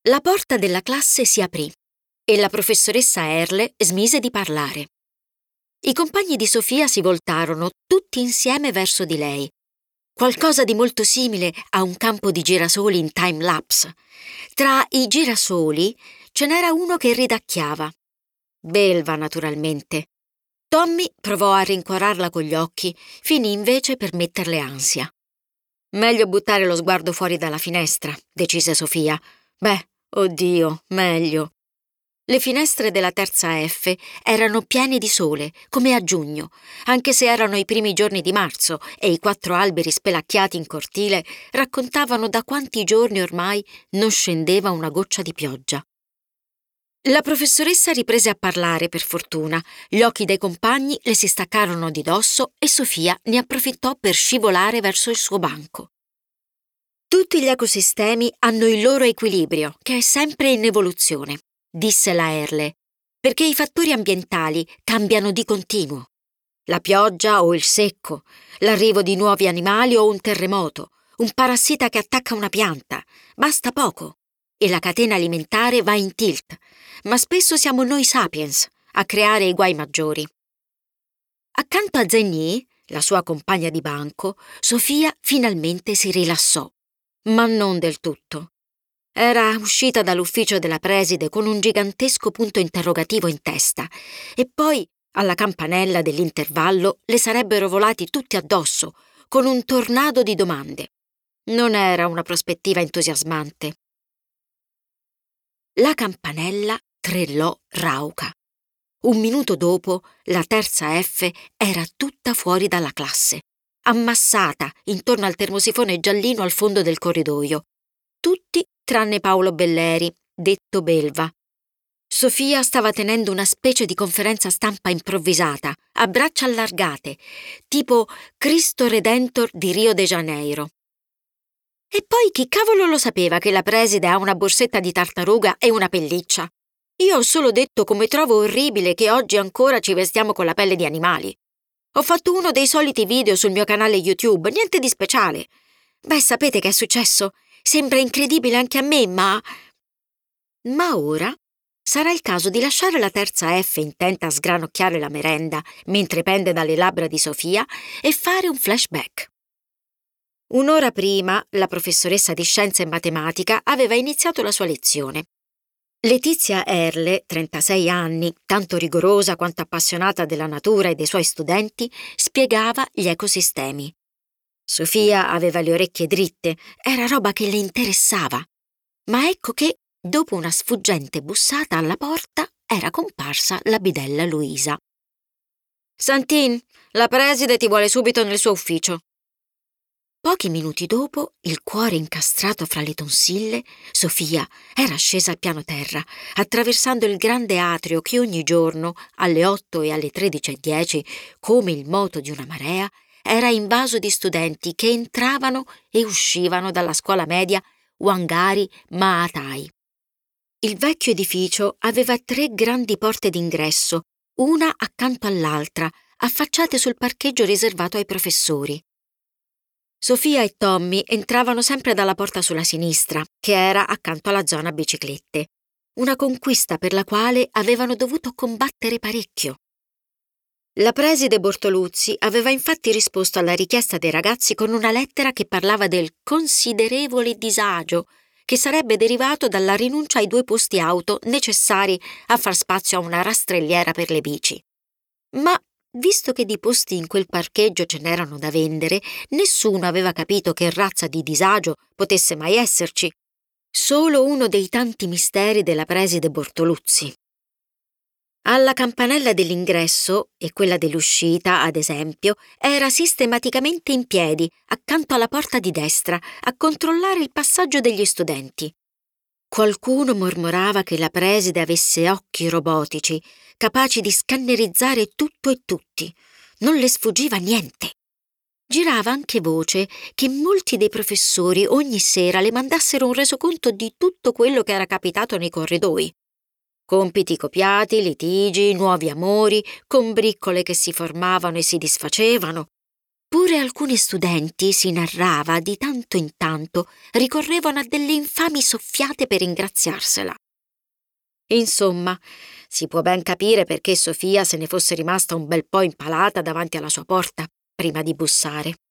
La porta della classe si aprì e la professoressa Erle smise di parlare. I compagni di Sofia si voltarono tutti insieme verso di lei. Qualcosa di molto simile a un campo di girasoli in time-lapse. Tra i girasoli ce n'era uno che ridacchiava. Belva, naturalmente. Tommy provò a rincuorarla con gli occhi, finì invece per metterle ansia. «Meglio buttare lo sguardo fuori dalla finestra», decise Sofia. «Beh, oddio, meglio». Le finestre della terza F erano piene di sole, come a giugno, anche se erano i primi giorni di marzo e i 4 alberi spelacchiati in cortile raccontavano da quanti giorni ormai non scendeva una goccia di pioggia. La professoressa riprese a parlare, per fortuna. Gli occhi dei compagni le si staccarono di dosso e Sofia ne approfittò per scivolare verso il suo banco. «Tutti gli ecosistemi hanno il loro equilibrio, che è sempre in evoluzione», disse la Erle, «perché i fattori ambientali cambiano di continuo. La pioggia o il secco, l'arrivo di nuovi animali o un terremoto, un parassita che attacca una pianta, basta poco e la catena alimentare va in tilt, ma spesso siamo noi sapiens a creare i guai maggiori». Accanto a Zhenyi, la sua compagna di banco, Sofia finalmente si rilassò, ma non del tutto. Era uscita dall'ufficio della preside con un gigantesco punto interrogativo in testa e poi, alla campanella dell'intervallo, le sarebbero volati tutti addosso, con un tornado di domande. Non era una prospettiva entusiasmante. La campanella trillò rauca. 1 minuto dopo, la terza F era tutta fuori dalla classe, ammassata intorno al termosifone giallino al fondo del corridoio. Tutti tranne Paolo Belleri, detto Belva. Sofia stava tenendo una specie di conferenza stampa improvvisata, a braccia allargate, tipo Cristo Redentor di Rio de Janeiro. E poi chi cavolo lo sapeva che la preside ha una borsetta di tartaruga e una pelliccia? Io ho solo detto come trovo orribile che oggi ancora ci vestiamo con la pelle di animali. Ho fatto uno dei soliti video sul mio canale YouTube, niente di speciale. Beh, sapete che è successo? Sembra incredibile anche a me, ma ora sarà il caso di lasciare la terza F intenta a sgranocchiare la merenda mentre pende dalle labbra di Sofia e fare un flashback. 1 ora prima, la professoressa di scienza e matematica aveva iniziato la sua lezione. Letizia Erle, 36 anni, tanto rigorosa quanto appassionata della natura e dei suoi studenti, spiegava gli ecosistemi. Sofia aveva le orecchie dritte, era roba che le interessava. Ma ecco che, dopo una sfuggente bussata alla porta, era comparsa la bidella Luisa. «Santin, la preside ti vuole subito nel suo ufficio». Pochi minuti dopo, il cuore incastrato fra le tonsille, Sofia era scesa al piano terra, attraversando il grande atrio che ogni giorno, alle 8 e alle 13:10, come il moto di una marea, era invaso di studenti che entravano e uscivano dalla scuola media Wangari Maathai. Il vecchio edificio aveva 3 grandi porte d'ingresso, una accanto all'altra, affacciate sul parcheggio riservato ai professori. Sofia e Tommy entravano sempre dalla porta sulla sinistra, che era accanto alla zona biciclette, una conquista per la quale avevano dovuto combattere parecchio. La preside Bortoluzzi aveva infatti risposto alla richiesta dei ragazzi con una lettera che parlava del considerevole disagio che sarebbe derivato dalla rinuncia ai 2 posti auto necessari a far spazio a una rastrelliera per le bici. Ma visto che di posti in quel parcheggio ce n'erano da vendere, nessuno aveva capito che razza di disagio potesse mai esserci. Solo uno dei tanti misteri della preside Bortoluzzi. Alla campanella dell'ingresso e quella dell'uscita, ad esempio, era sistematicamente in piedi, accanto alla porta di destra, a controllare il passaggio degli studenti. Qualcuno mormorava che la preside avesse occhi robotici, capaci di scannerizzare tutto e tutti. Non le sfuggiva niente. Girava anche voce che molti dei professori ogni sera le mandassero un resoconto di tutto quello che era capitato nei corridoi. Compiti copiati, litigi, nuovi amori, combriccole che si formavano e si disfacevano. Pure alcuni studenti, si narrava, di tanto in tanto ricorrevano a delle infami soffiate per ringraziarsela. Insomma, si può ben capire perché Sofia se ne fosse rimasta un bel po' impalata davanti alla sua porta prima di bussare.